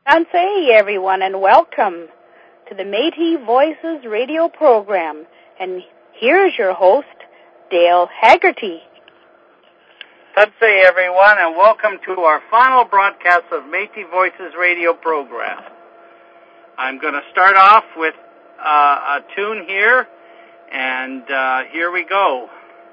Namaste, everyone, and welcome to the Métis Voices radio program. And here's your host, Dale Haggerty. Namaste, everyone, and welcome to our final broadcast of Métis Voices radio program. I'm going to start off with a tune here, and here we go.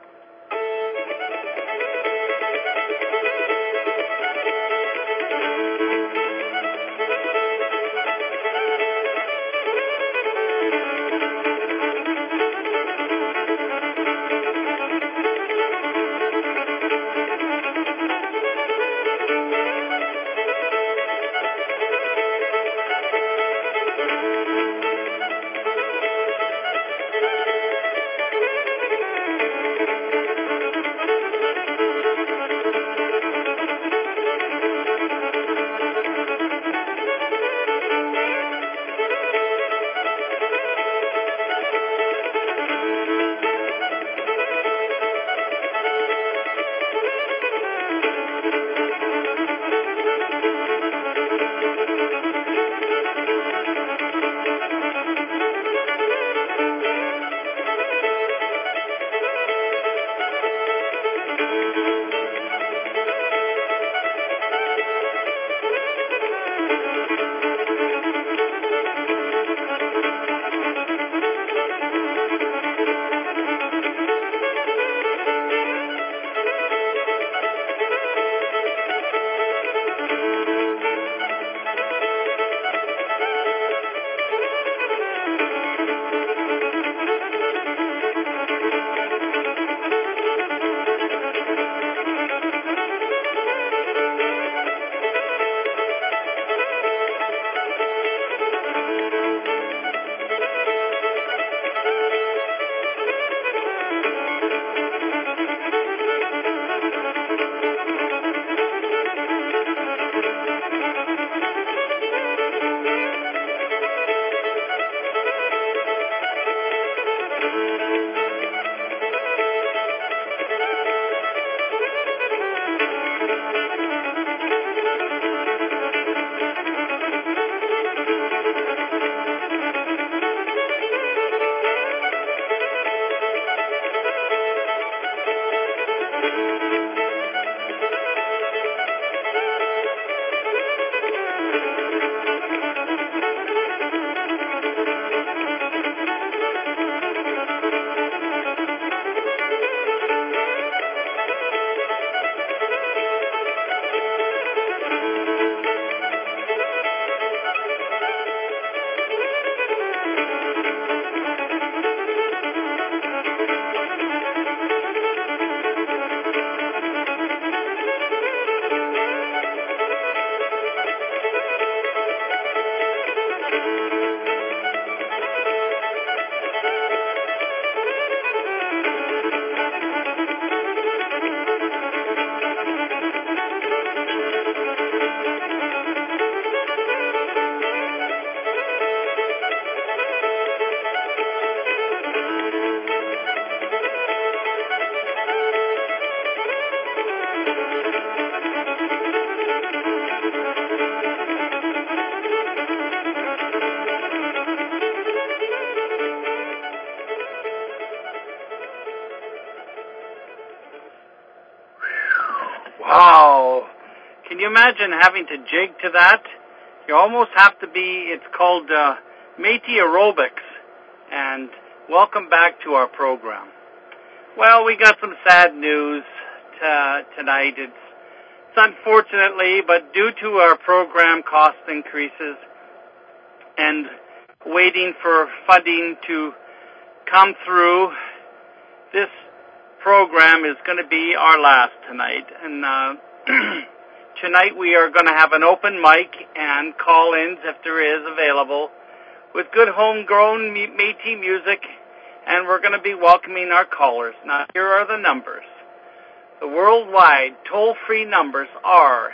Wow. Can you imagine having to jig to that? You almost have to be, it's called Métis aerobics. And welcome back to our program. Well, we got some sad news tonight. It's unfortunately, but due to our program cost increases and waiting for funding to come through, this program is going to be our last tonight. And tonight we are going to have an open mic and call-ins, if there is available, with good homegrown Métis music, and we're going to be welcoming our callers. Now, here are the numbers. The worldwide toll-free numbers are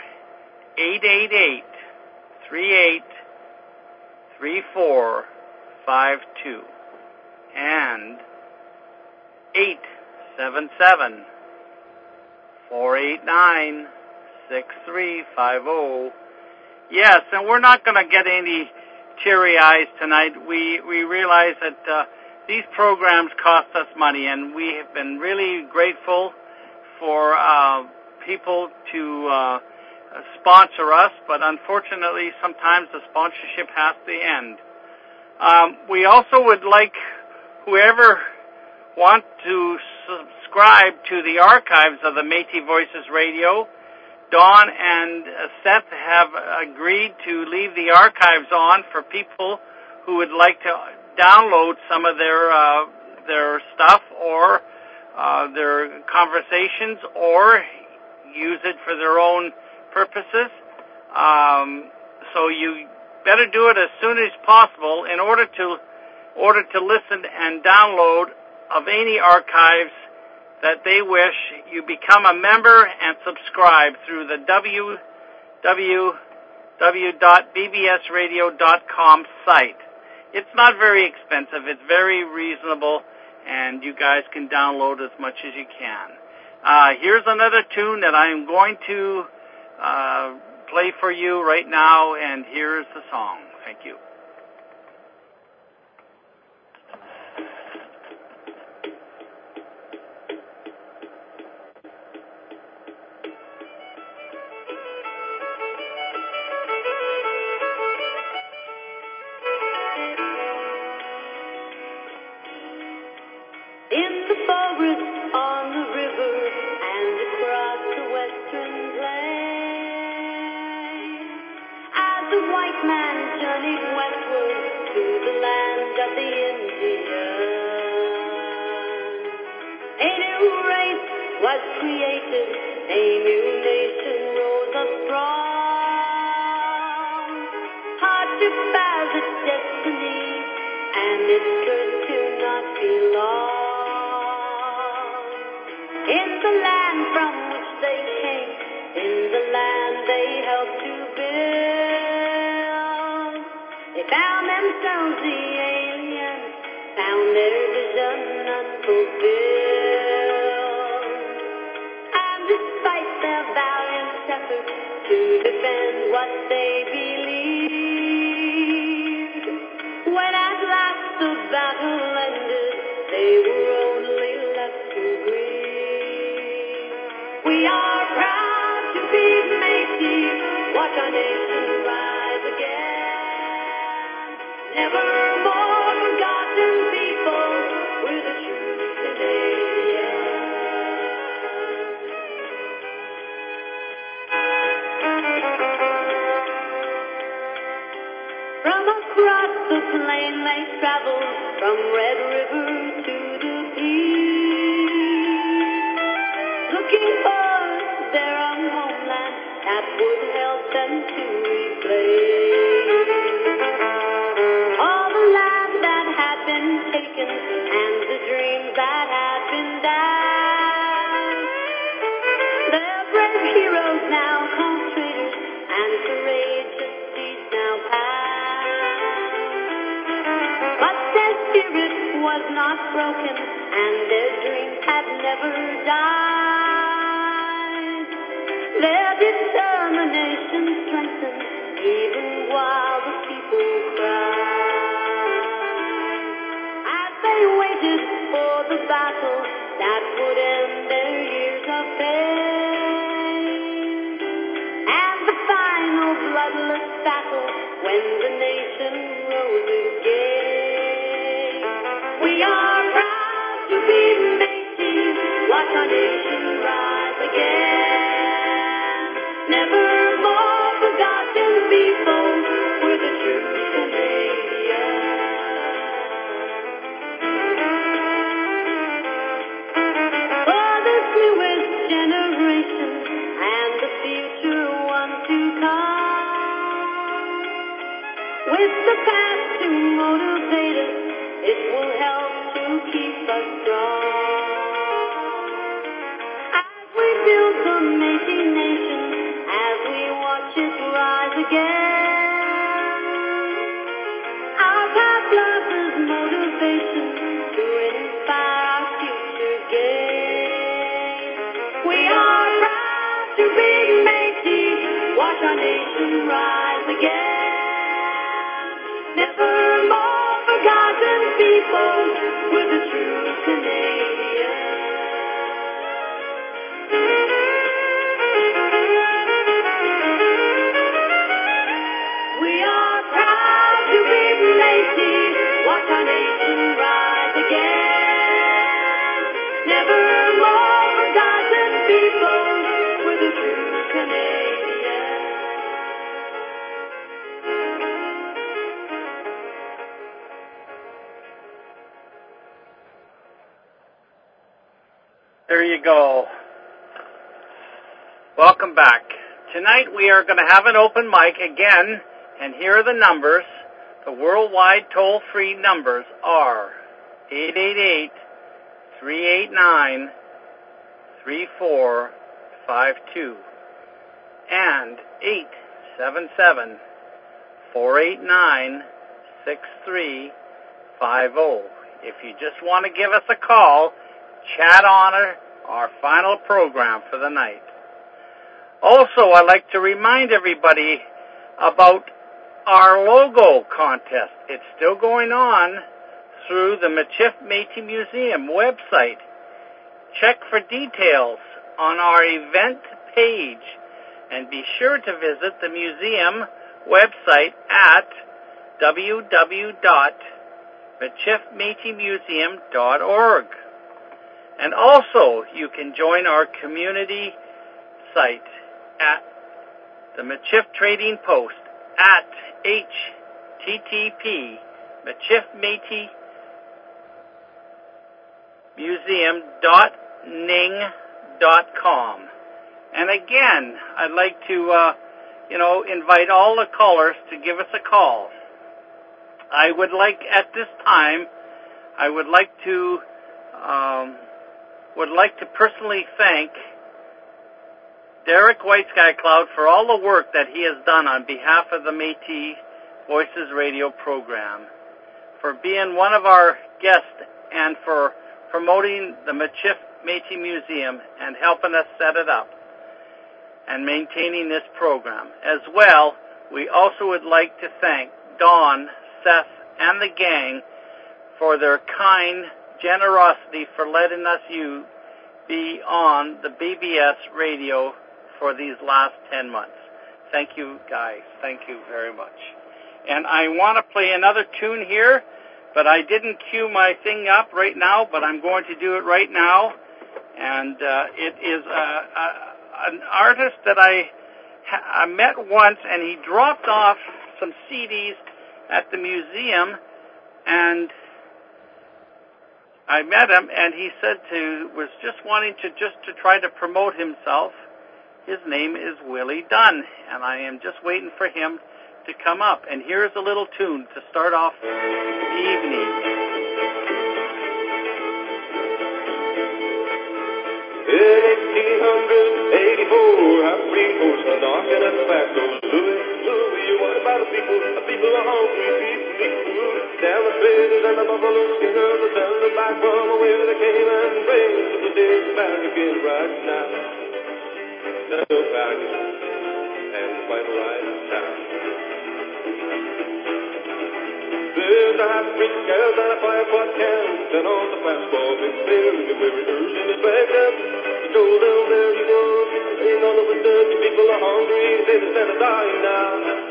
888-38-3452 and 877-489-6350 Yes, and we're not going to get any teary eyes tonight. We realize that these programs cost us money, and we have been really grateful for people to sponsor us, but unfortunately sometimes the sponsorship has to end. We also would like whoever wants to subscribe to the archives of the Métis Voices Radio. Dawn and Seth have agreed to leave the archives on for people who would like to download some of their stuff or their conversations or use it for their own purposes. So you better do it as soon as possible in order to listen and download of any archives that they wish. You become a member and subscribe through the www.bbsradio.com site. It's not very expensive. It's very reasonable, and you guys can download as much as you can. Here's another tune that I'm going to play for you right now, and here's the song. Thank you. In the forest, on the river, and across the western plain, as the white man journeyed westward to the land of the Indians, a new race was created, a new nation rose up strong, hardship as its destiny, and its curse to not be long. In the land from which they came, in the land they helped to build, they found themselves the aliens, found their vision unfulfilled. And despite their valiant efforts to defend what they believed, when at last the battle ended, they were only left to grieve. We are proud to be Métis, watch our nation rise again. Never more forgotten people, we're the true Canadians. From across the plain they traveled, from Red River to the Peace, looking for their own homeland that would help them to replace all the land that had been taken and the dreams that had been dashed. Their brave heroes now called traitors, and courageous deeds now past. But their spirit was not broken, and their dreams had never died. Their determination strengthened, even while the people cried. As they waited for the battle that would end their years of pain, and the final bloodless battle when the nation rose again. We are proud to be Métis, watch our nation rise again. Never more forgotten people, we're the true Canadians. For this newest generation and the future one to come, with the past to motivate us, it will help to keep us strong. As we build the Métis nation, as we watch it rise again, our past love is motivation to inspire our future gain. We are proud to be Métis, watch our nation rise again. Never more forgotten people, we're the true Canadians. We are proud to be Métis, watch our nation rise again. Never more forgotten people, we're the true Canadians. There you go. Welcome back. Tonight we are going to have an open mic again, and here are the numbers. The worldwide toll-free numbers are 888-389-3452 and 877-489-6350. If you just want to give us a call, chat on our final program for the night. Also, I'd like to remind everybody about our logo contest. It's still going on through the Michif Métis Museum website. Check for details on our event page and be sure to visit the museum website at www.michifmetiemuseum.org. And also, you can join our community site at the Michif Trading Post at http michifmetiemuseum.ning.com. And again, I'd like to, invite all the callers to give us a call. I would like to personally thank Derek White Sky Cloud for all the work that he has done on behalf of the Métis Voices radio program, for being one of our guests and for promoting the Michif Métis Museum and helping us set it up and maintaining this program. As well, we also would like to thank Don, Seth, and the gang for their kind generosity for letting us be on the BBS radio for these last 10 months. Thank you, guys. Thank you very much. And I want to play another tune here, but I didn't cue my thing up right now, but I'm going to do it right now. And it is an artist that I met once, and he dropped off some CDs at the museum, and I met him, and he was just wanting to try to promote himself. His name is Willie Dunn, and I am just waiting for him to come up. And here's a little tune to start off the evening. In 1884, I free horse a knocking at the back door. Louis, what about the people? The people are hungry, people. Down the trails and the buffalo skinners are turning back from where they came and brings the days back again right now. Now go back and fight right now. There's a half-breed girls and a 5-foot count, and on the fastball big clear, and we're rehearsing his back up. He told them there he was, ain't none of us done. The people are hungry, they just stand dying now.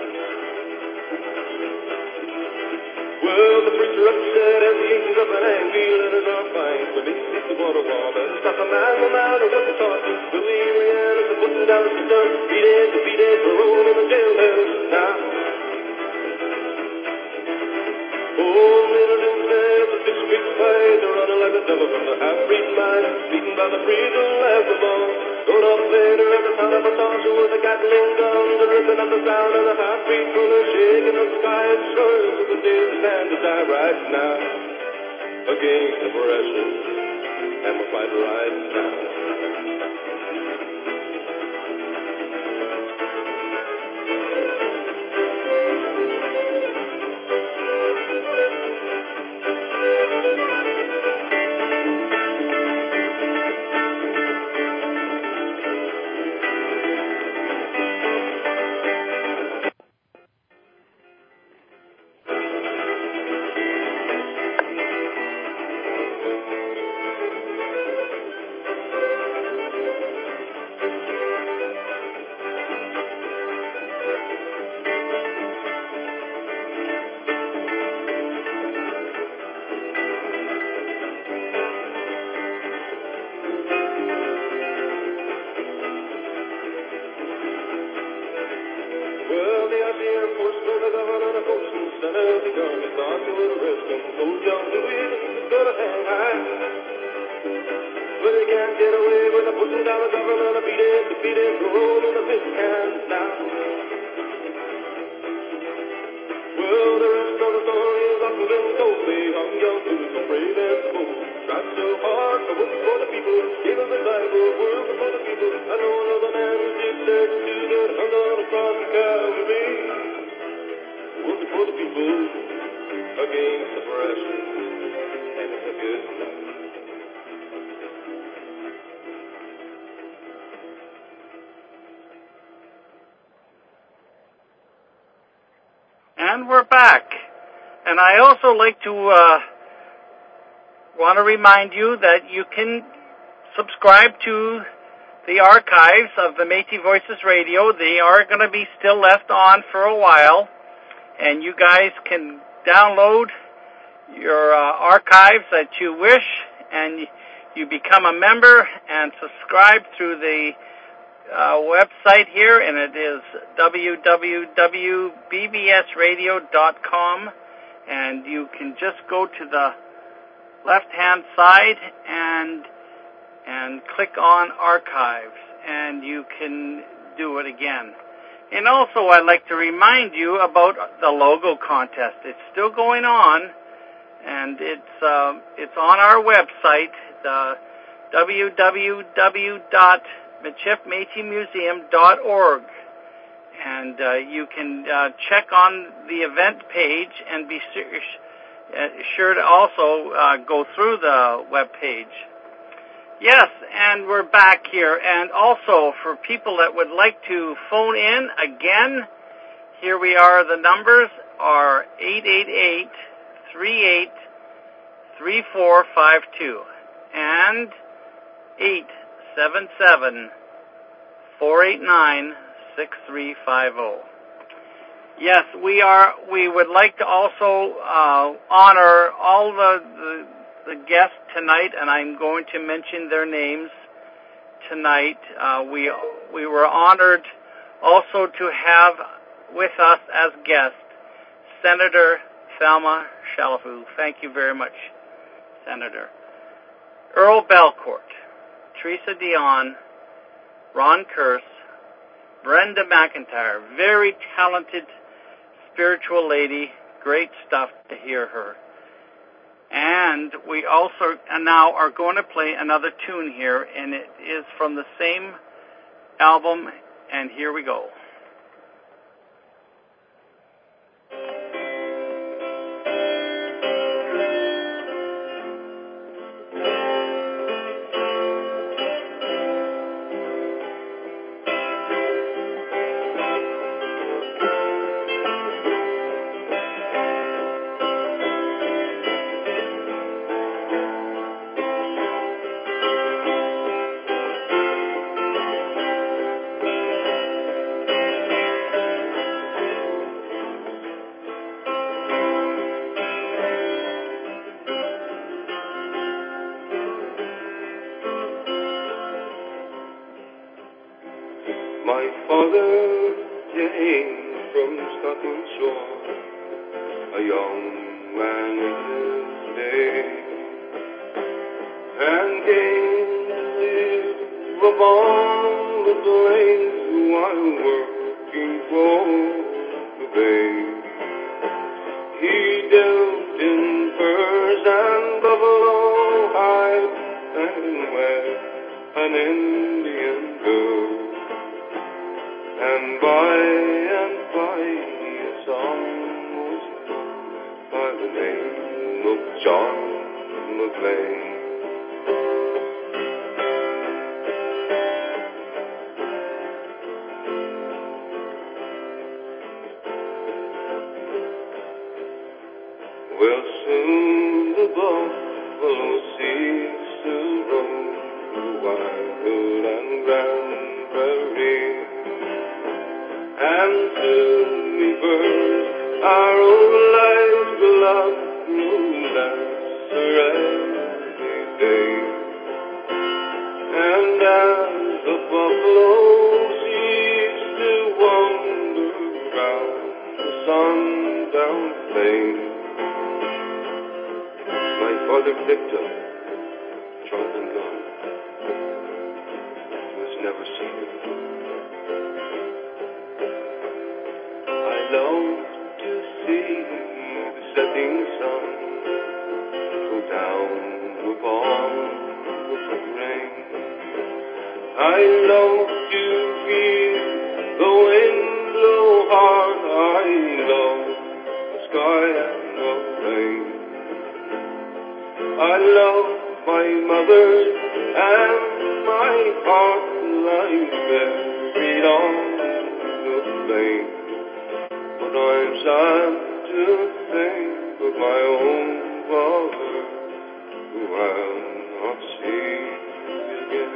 Well, the preacher upset and the angels up and angry, letters are fine. When they hit the water wall, and stop a man no matter what the cost. Louisiana's a putting down the stuff, defeated, paroled in the jailhouse now. Oh, little says the 6 street fight, they're running like the devil from the half-breed mine, beaten by the breed that left them all. Going up later at the town of Batanza with the Gatling guns, the ripping up the ground, and the half-breed crullers shaking the sky and swirls with the day that stand to die right now. Against the oppression, and we'll fight right now. at the airport, slow the governor on a coach, and Senator the gun is on to the rest, and so young Louis is gonna hang high. But they can't get away with a pushing down the government, a beat it, roll in the fifth can now. Well, the rest of the story is up to them, so they hung young Louis so brave and so bold. Tried so hard to work for the people, gave us a Bible, work for the people. I know another man who did that too, that hung on across the Calvary. Working for the people, against oppression, and it's a good night. And we're back. And I also like to want to remind you that you can subscribe to the archives of the Métis Voices Radio. They are going to be still left on for a while, and you guys can download your archives that you wish, and you become a member and subscribe through the website here, and it is www.bbsradio.com, and you can just go to the left-hand side and click on archives, and you can do it again. And also, I'd like to remind you about the logo contest. It's still going on, and it's on our website, www.michifmétismuseum.org, and you can check on the event page and be sure to also go through the web page. Yes, and we're back here. And also, for people that would like to phone in, again, here we are. The numbers are 888-38-3452 and 877-489-6350. Yes, we would like to also honor all the guests tonight, and I'm going to mention their names tonight. We were honored also to have with us as guest Senator Thelma Chalifoux. Thank you very much, Senator. Earl Belcourt, Teresa Dion, Ron Kurse, Brenda McIntyre, very talented spiritual lady, great stuff to hear her. And we also now are going to play another tune here, and it is from the same album, and here we go. My father came from Scotland's shore, a young man in his day, and came to live upon the plains while working for the bay. He dealt in furs and buffalo hide and wed an Indian girl. And by a song was by the name of John McLean. Well, soon the buffalo ceased to roam the wild and grand prairie. And soon we burned our old lives beloved no lesser every day. And as the buffalo ceased to wander round pain. My father picked up, drunk and gone. He was never seen again. I long to see the setting sun go down upon the rain. I long to feel the wind blow hard. I love the sky and the rain. I love my mother and my heart lies buried on the plain. But I'm sad to think of my own father, who I'll not see again.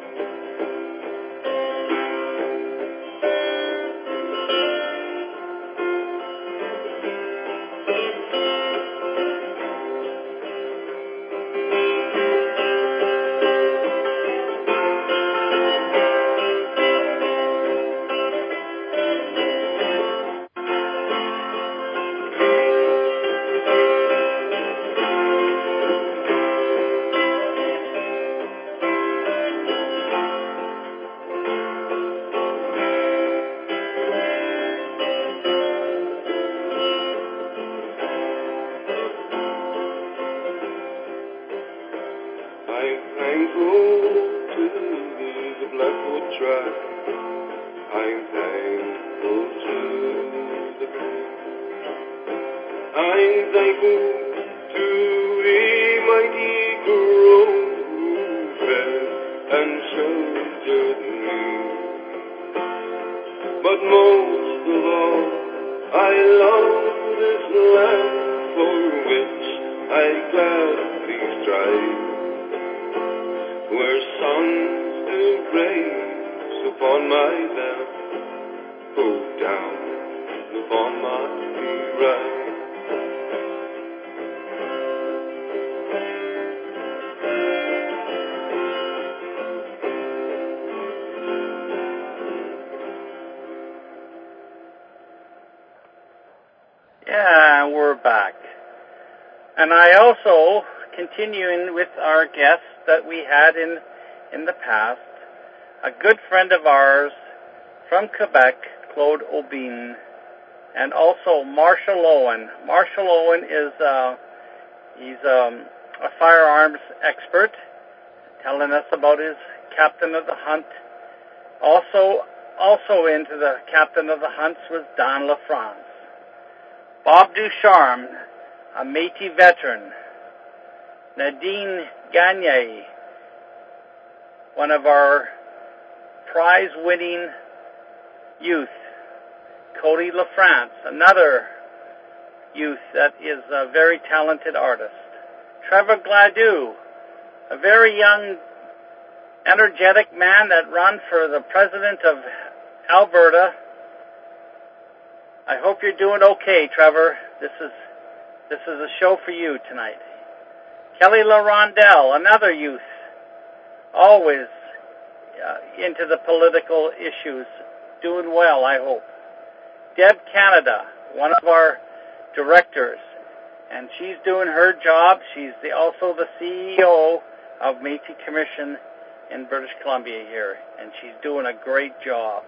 I'm thankful to the Blackwood track. I'm thankful to the moon. I'm thankful to the mighty grove who fed and sheltered me. But most of all, I love this land for which I gladly strive, where suns do grace upon my left, go down upon my right. Yeah, we're back. And I also, continuing with our guests that we had in the past, a good friend of ours from Quebec, Claude Aubin, and also Marshall Owen. Marshall Owen is he's a firearms expert, telling us about his captain of the hunt. Also into the captain of the hunts was Don LaFrance. Bob Ducharme, a Métis veteran. Nadine Gagne, one of our prize-winning youth. Cody LaFrance, another youth that is a very talented artist. Trevor Gladue, a very young, energetic man that ran for the president of Alberta. I hope you're doing okay, Trevor. This is a show for you tonight. Kelly LaRondelle, another youth, always into the political issues, doing well, I hope. Deb Canada, one of our directors, and she's doing her job. She's also the CEO of Métis Commission in British Columbia here, and she's doing a great job.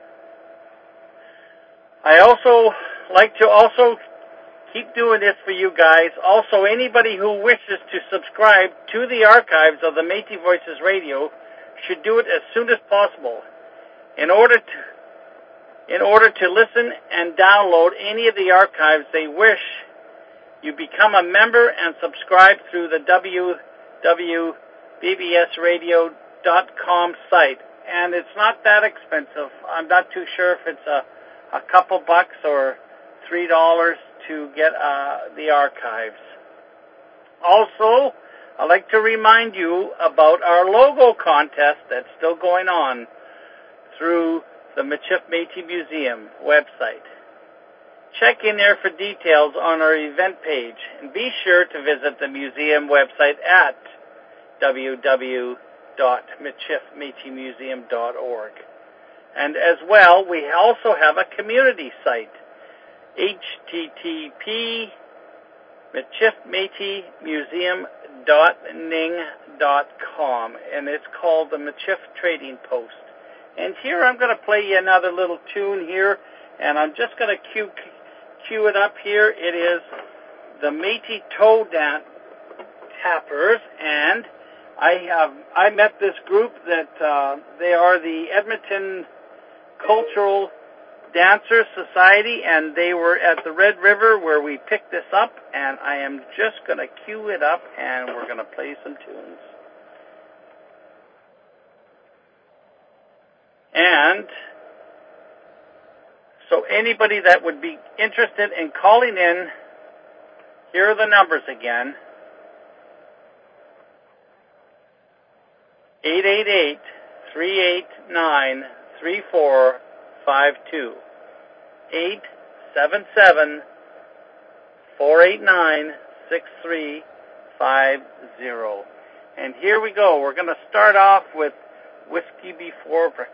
I also like to keep doing this for you guys. Also, anybody who wishes to subscribe to the archives of the Métis Voices Radio should do it as soon as possible. In order to listen and download any of the archives they wish, you become a member and subscribe through the www.bbsradio.com site. And it's not that expensive. I'm not too sure if it's a couple bucks or $3 to get the archives. Also, I'd like to remind you about our logo contest that's still going on through the Michif Métis Museum website. Check in there for details on our event page, and be sure to visit the museum website at www.michifmetiemuseum.org. And as well, we also have a community site. http michifmeitimuseum.ning.com, and it's called the Michif Trading Post. And here I'm going to play you another little tune here, and I'm just going to cue it up here. It is the Métis Toe Tappers, and I met this group that they are the Edmonton Cultural Dancers Society, and they were at the Red River where we picked this up, and I am just going to cue it up, and we're going to play some tunes. And so anybody that would be interested in calling in, here are the numbers again. 888-389-3452. 877-489-6350. And here we go. We're going to start off with Whiskey Before Breakfast.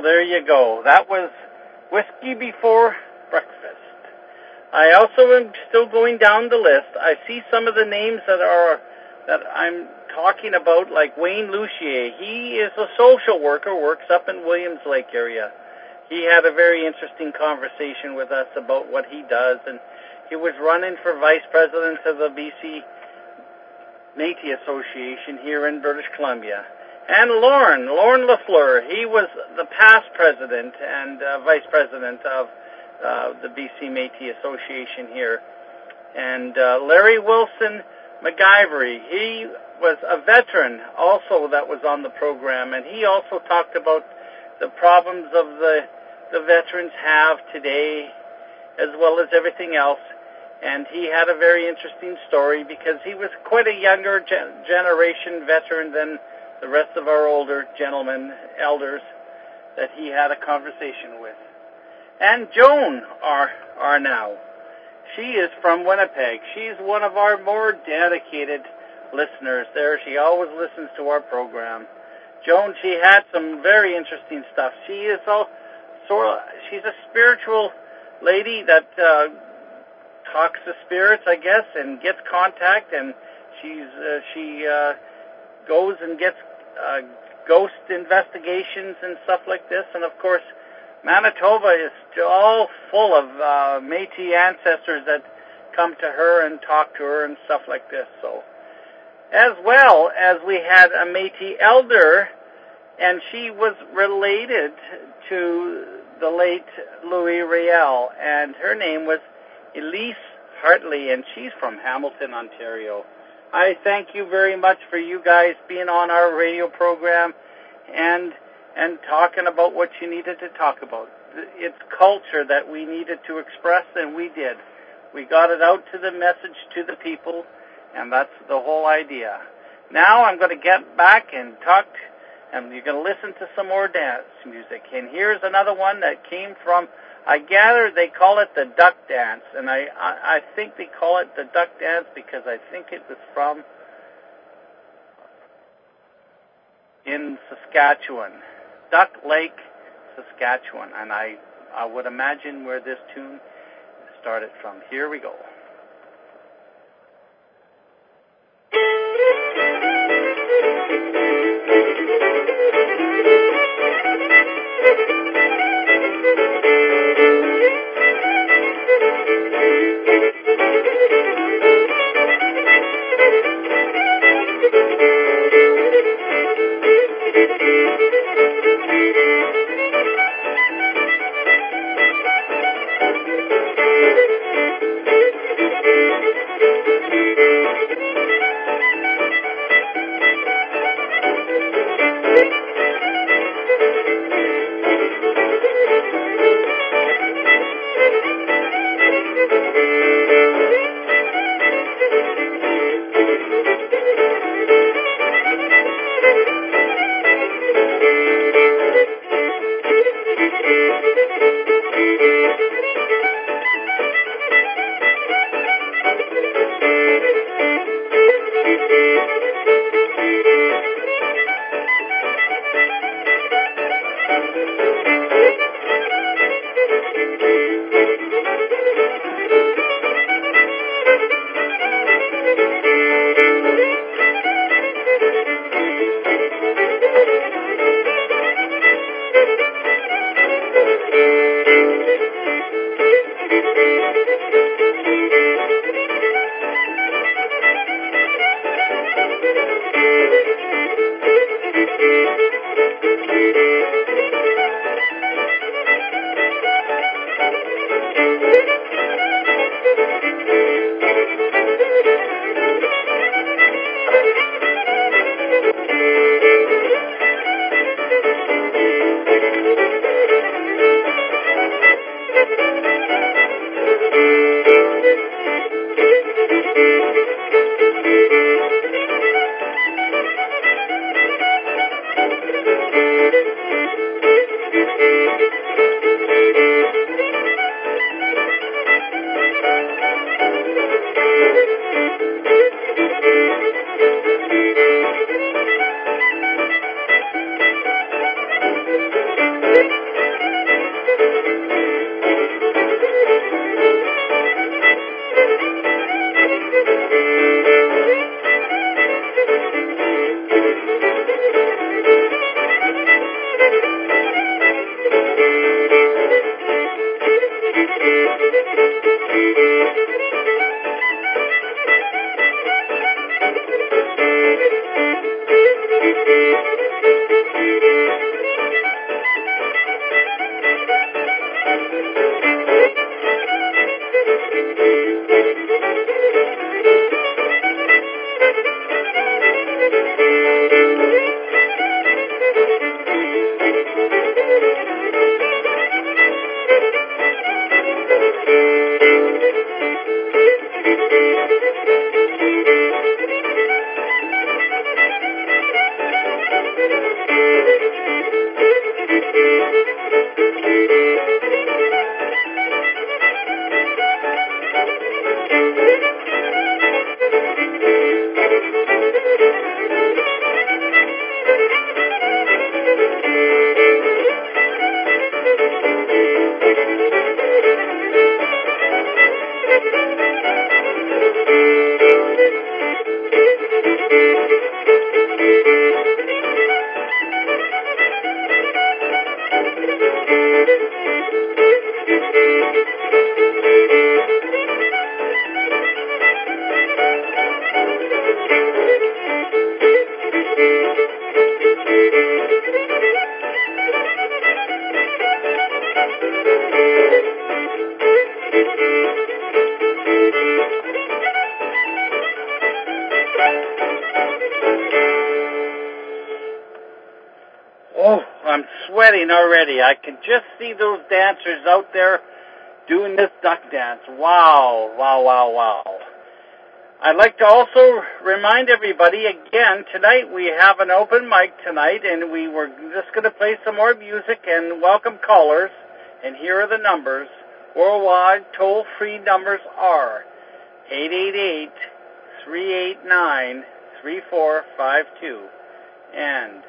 there you go. That was Whiskey Before Breakfast. I also am still going down the list. I see some of the names that I'm talking about, like Wayne Lucier. He is a social worker, works up in Williams Lake area. He had a very interesting conversation with us about what he does, and he was running for vice president of the BC Métis Association here in British Columbia. And Lauren Lafleur, he was the past president and vice president of the BC Métis Association here. And Larry Wilson McIvory, he was a veteran also that was on the program, and he also talked about the problems of the veterans have today as well as everything else. And he had a very interesting story because he was quite a younger generation veteran than the rest of our older gentlemen, elders, that he had a conversation with. And Joan are now. She is from Winnipeg. She's one of our more dedicated listeners there. She always listens to our program. Joan, she had some very interesting stuff. She is she's a spiritual lady that talks to spirits, I guess, and gets contact, and she goes and gets ghost investigations and stuff like this. And of course, Manitoba is all full of Métis ancestors that come to her and talk to her and stuff like this. So, as well as we had a Métis elder, and she was related to the late Louis Riel, and her name was Elise Hartley, and she's from Hamilton, Ontario. I thank you very much for you guys being on our radio program and talking about what you needed to talk about. It's culture that we needed to express, and we did. We got it out to the message to the people, and that's the whole idea. Now I'm going to get back and talk, and you're going to listen to some more dance music. And here's another one that came from, I gather they call it the duck dance, and I think they call it the duck dance because I think it was from in Saskatchewan, Duck Lake, Saskatchewan, and I would imagine where this tune started from. Here we go. Oh, I'm sweating already. I can just see those dancers out there doing this duck dance. Wow, wow, wow, wow. I'd like to also remind everybody again, tonight we have an open mic tonight, and we were just going to play some more music and welcome callers. And here are the numbers. Worldwide toll-free numbers are 888-389-3452 and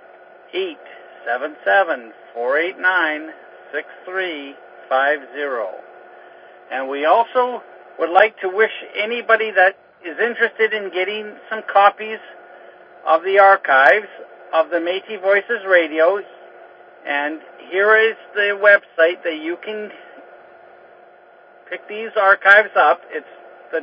877-489-6350. And we also would like to wish anybody that is interested in getting some copies of the archives of the Métis Voices Radio, and here is the website that you can pick these archives up. It's the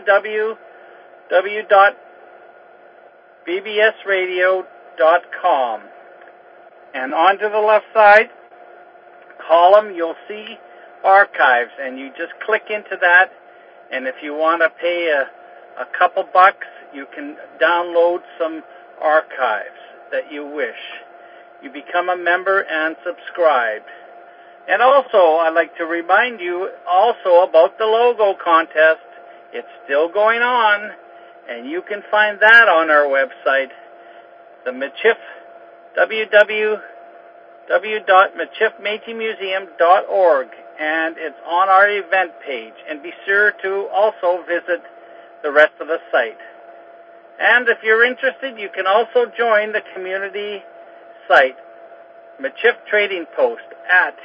www.bbsradio.com. And onto the left side column, you'll see archives, and you just click into that, and if you want to pay a couple bucks, you can download some archives that you wish. You become a member and subscribe. And also, I'd like to remind you also about the logo contest. It's still going on, and you can find that on our website, the Michif, www.michifmétismuseum.org, and it's on our event page. And be sure to also visit the rest of the site. And if you're interested, you can also join the community site, Michif Trading Post, at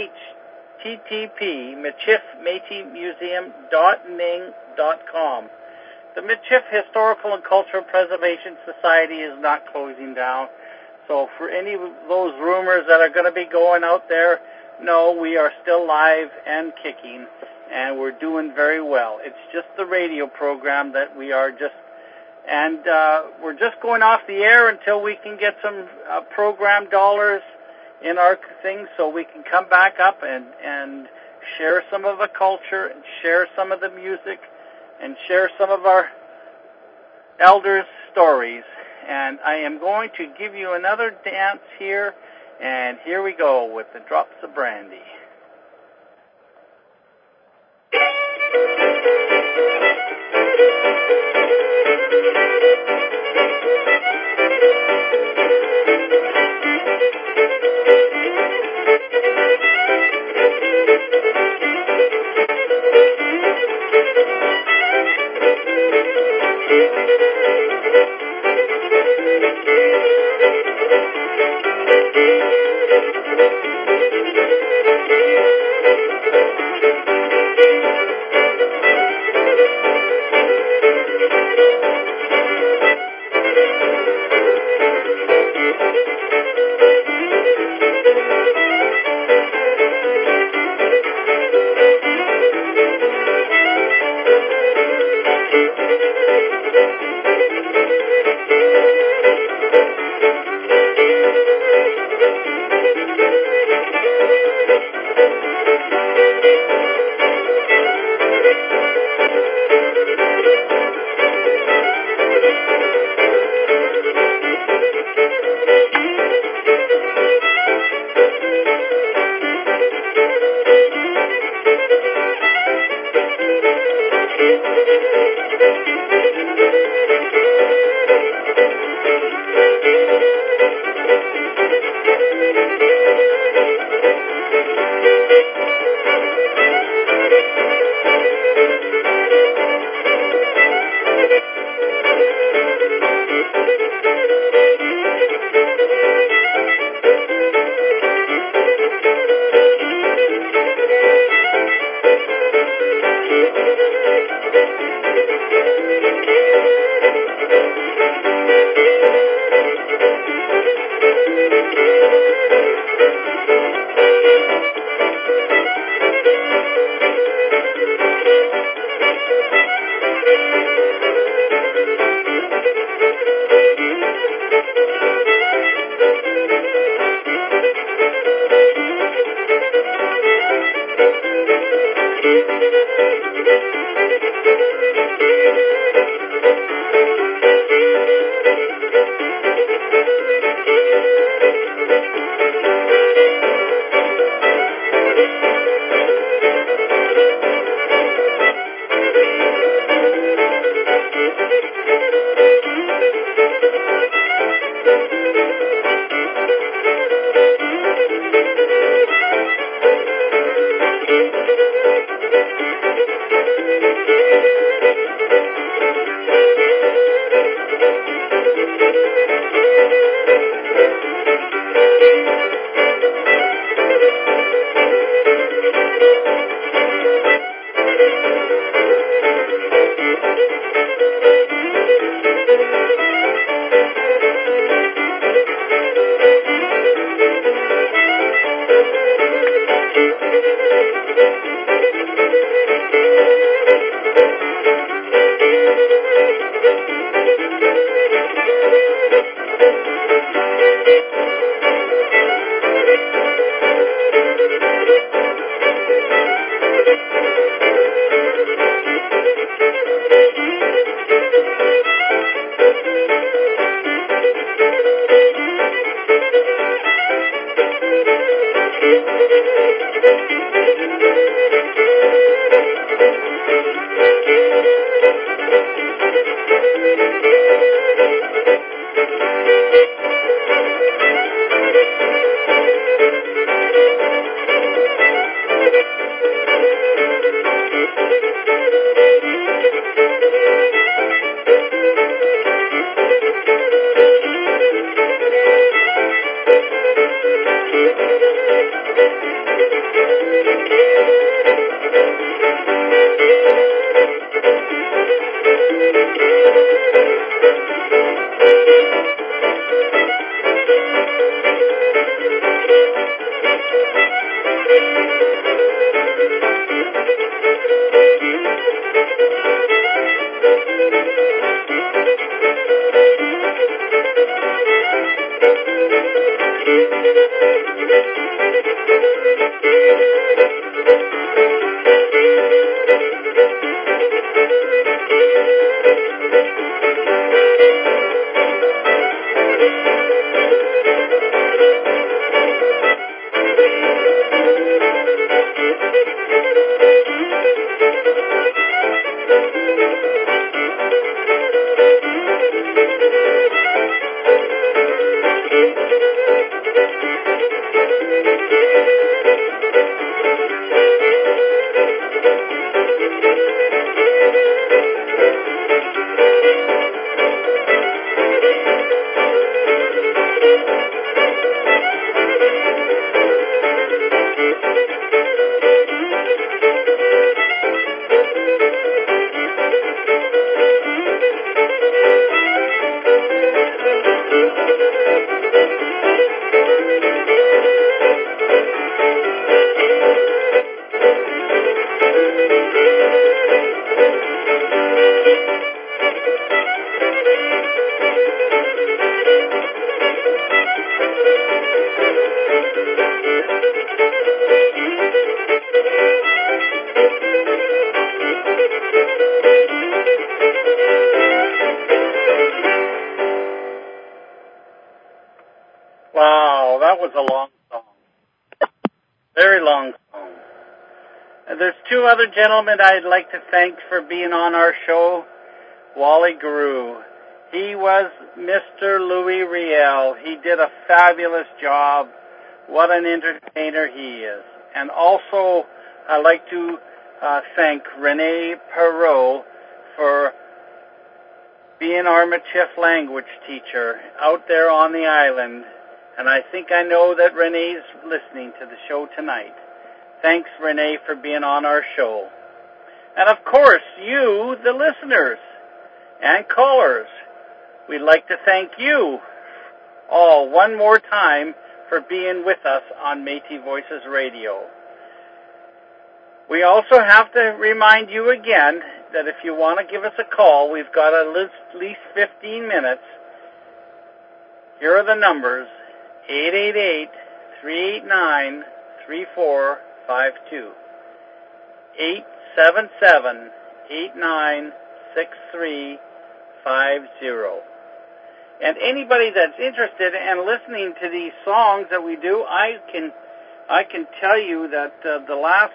http://michifmétismuseum.ning.com. The Michif Historical and Cultural Preservation Society is not closing down. So for any of those rumors that are going to be going out there, no, we are still live and kicking, and we're doing very well. It's just the radio program that we are just, and we're just going off the air until we can get some program dollars in our things so we can come back up and share some of the culture and share some of the music and share some of our elders' stories. And I am going to give you another dance here, and here we go with the Drops of Brandy. Wow, that was a long song. Very long song. There's two other gentlemen I'd like to thank for being on our show. Wally Guru. He was Mr. Louis Riel. He did a fabulous job. What an entertainer he is. And also, I'd like to thank Renee Perot for being our Michif language teacher out there on the island. And I think I know that Renee's listening to the show tonight. Thanks, Renee, for being on our show. And of course, you, the listeners and callers, we'd like to thank you all one more time for being with us on Métis Voices Radio. We also have to remind you again that if you want to give us a call, we've got at least 15 minutes. Here are the numbers: 888-389-3452, 877-896350. And anybody that's interested in listening to these songs that we do, I can tell you that the last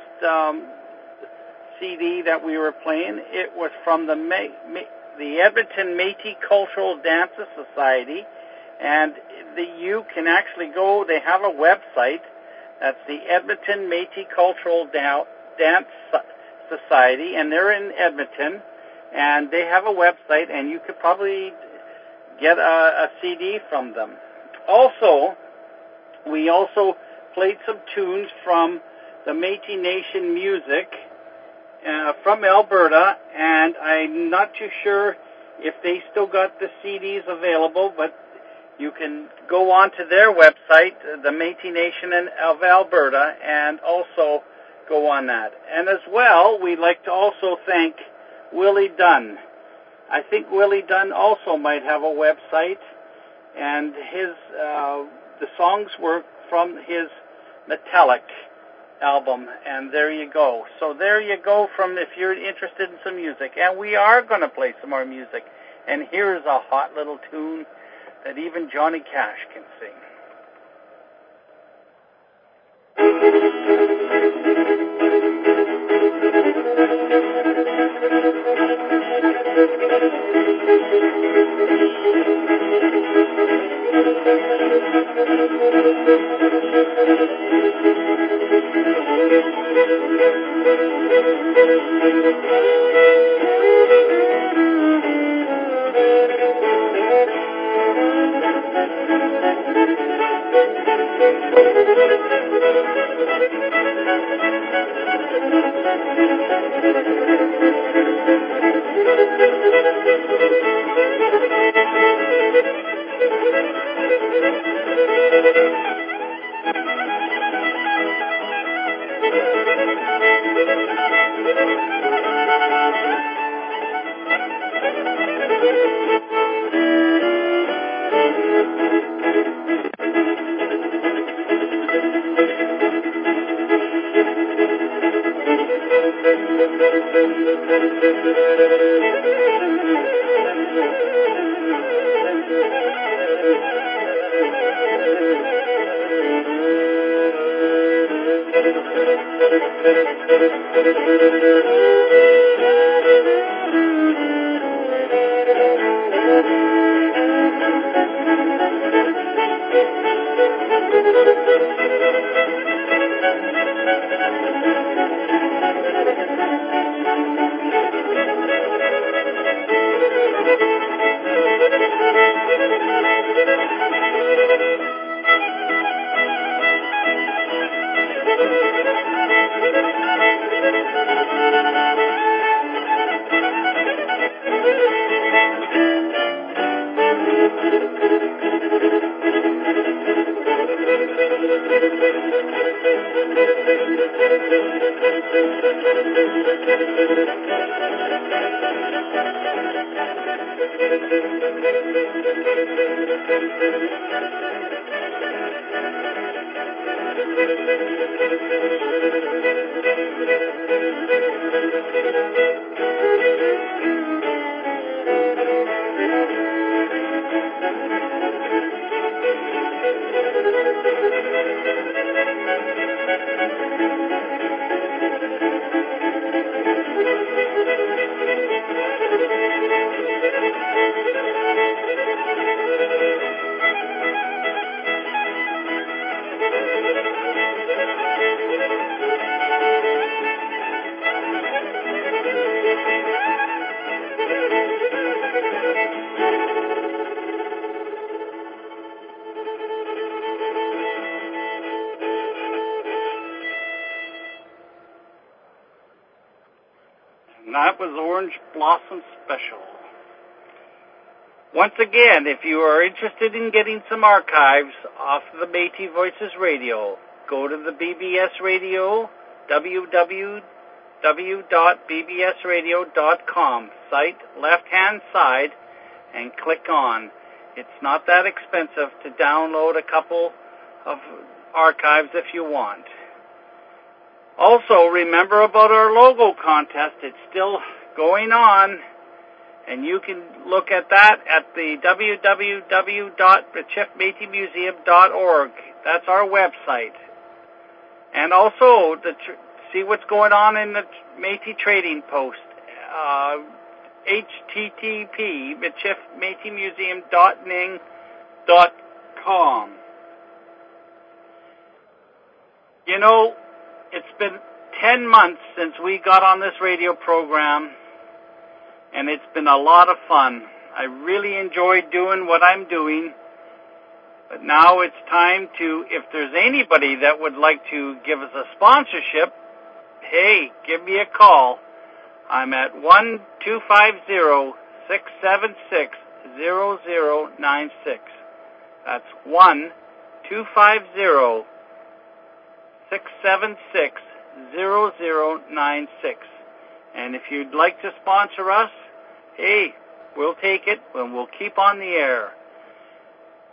CD that we were playing, it was from the Edmonton Métis Cultural Dances Society, and you can actually go. They have a website. That's the Edmonton Métis Cultural Dance Society, and they're in Edmonton, and they have a website, and you could probably get a CD from them. Also, we also played some tunes from the Métis Nation music from Alberta, and I'm not too sure if they still got the CDs available, but you can go on to their website, the Métis Nation of Alberta, and also go on that. And as well, we'd like to also thank Willie Dunn. I think Willie Dunn also might have a website, and the songs were from his Metallic album, and there you go. So there you go from if you're interested in some music, and we are going to play some more music. And here's a hot little tune that even Johnny Cash can sing. And that was Orange Blossom Special. Once again, if you are interested in getting some archives off the Métis Voices Radio, go to the BBS Radio, www.bbsradio.com site, left-hand side, and click on. It's not that expensive to download a couple of archives if you want. Also, remember about our logo contest. It's still going on, and you can look at that at the www.michifmétismuseum.org. That's our website. And also, see what's going on in the Métis Trading Post. http michifmétismuseum.ning.com. You know, it's been 10 months since we got on this radio program, and it's been a lot of fun. I really enjoyed doing what I'm doing, but now it's time to, if there's anybody that would like to give us a sponsorship, hey, give me a call. I'm at 1-250-676-0096. That's 1-250-676-0096. And if you'd like to sponsor us, hey, we'll take it and we'll keep on the air.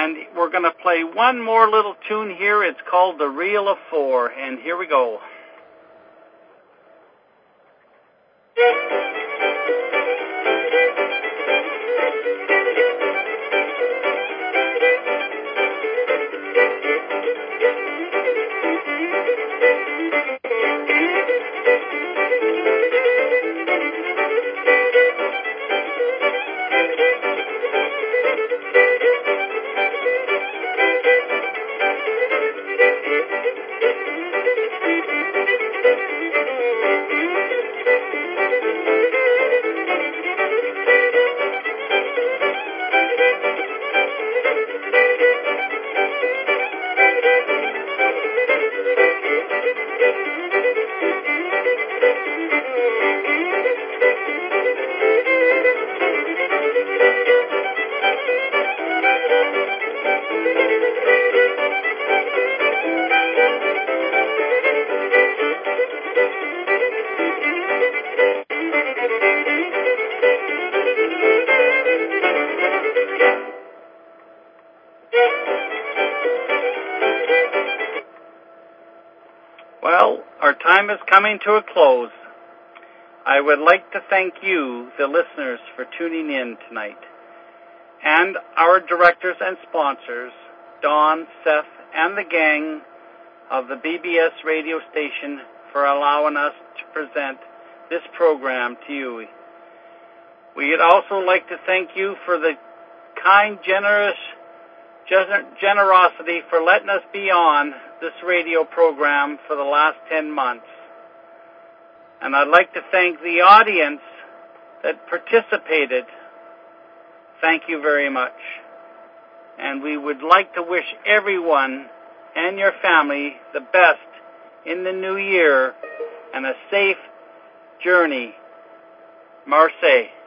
And we're going to play one more little tune here. It's called The Reel of Four, and here we go. Well, our time is coming to a close. I would like to thank you, the listeners, for tuning in tonight, and our directors and sponsors, Don, Seth, and the gang of the BBS radio station for allowing us to present this program to you. We'd also like to thank you for the kind, generosity for letting us be on this radio program for the last 10 months. And I'd like to thank the audience that participated. Thank you very much. And we would like to wish everyone and your family the best in the new year and a safe journey. Marseille.